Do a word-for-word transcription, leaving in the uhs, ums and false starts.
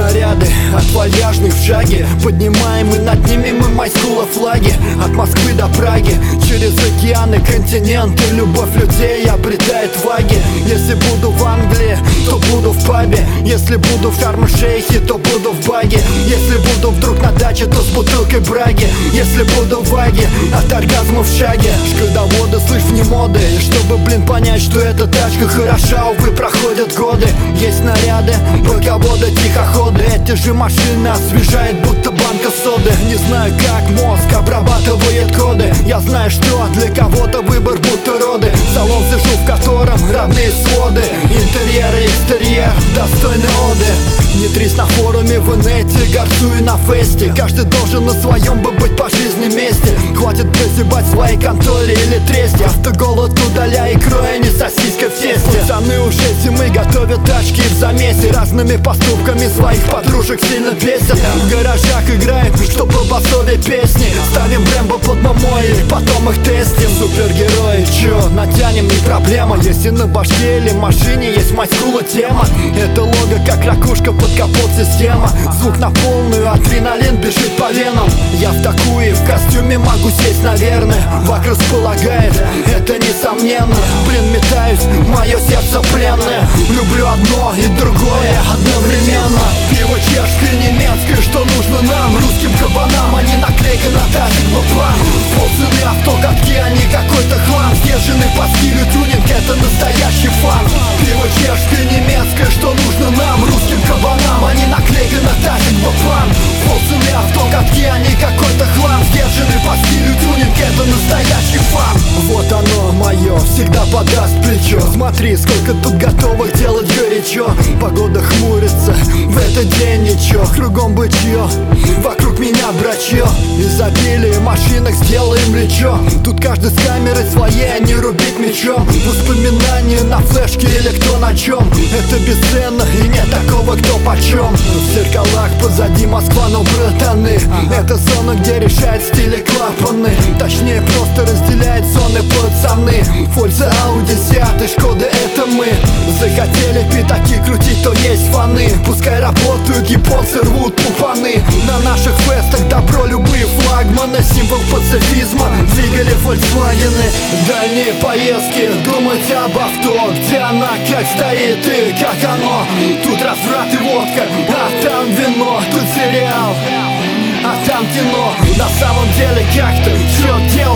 снаряды от вальяжных в шаге. Поднимаем и над ними мы майскула флаги. От Москвы до Праги, через океаны, континенты. Любовь людей обретает ваги. Если буду в Англии, то буду в пабе. Если буду в Шарм-эль-Шейхе, то буду в баге. Если буду вдруг на даче, то с бутылкой браги. Если буду в ваге, от оргазма в шаге. Шкодоводы, слышь, вне моды. И чтобы, блин, понять, что эта тачка хороша, увы, проходят годы. Есть снаряды, боководы, тихоходы. Эти же машины освежает, будто банка соды. Не знаю, как мозг обрабатывает коды. Я знаю, что для кого-то выбор будто роды. Салон сижу, в котором родные своды. Интерьер и экстерьер достойны оды. Не трись на форуме в инете, горцую на фесте. Каждый должен на своем бы быть по жизни месте. Хватит прозябать в своей конторе или тресте. Автоголод удаляй, кроя не сосиска в тесте. Пацаны уже зимы готовят тачки в замесе. Разными поступками своих подружек сильно бесят. В гаражах играем, что по басове песни. Ставим Брэмбо под мамой и потом их тестим. Супергерои, чё, натянем, не проблема. Если на башке или машине есть майскула тема. Это лого, как ракушка под капот система. Звук на полную, адреналин бежит по венам. Я в такую, в костюме могу сесть, наверное. Вак располагает, это несомненно. Блин, метаюсь, мое сердце пленное. Люблю одно и другое одновременно. Пиво чешское, немецкое, что нужно нам. Русским кабанам, а не наклейка на тазик баба. Полцены авто, катки, а не какой-то хлам. Сдержанный по стилю тюнинг, это настоящий фан. Пиво чешское, немецкое, что нужно нам. Русским кабанам, а не наклейка на тазик баба. Полцены авто, катки, а не какой-то хлам. Сдержанный по стилю тюнинг, это настоящий фан. Вот оно мое, всегда подаст плечо. Смотри, сколько тут готовых делать горячо. Погода хмурится, в этот день ничего. Кругом бычье, вокруг меня брачье. Изобилие машинок, сделаем лечо. Тут каждый с камерой своей, а не рубить мечом. Воспоминания на флешке или кто на чем. Это бесценно и нет такого, кто почем. В зеркалах позади Москва, но братаны, это зона, где решает стили клапаны. Точнее, просто разделяет зоны пацаны. Фольца, Ауди, Сиат и Шкода, это мы. Захотели пятаки крутить, то есть фаны. Пускай работают, японцы рвут пупаны. На наших фестах добро любые флагманы. Символ пацифизма, двигали фольксвагены. Дальние поездки, думать об авто. Где она, как стоит и как оно. Тут разврат и водка, а там вино. Тут сериал, а там кино. На самом деле как-то все дело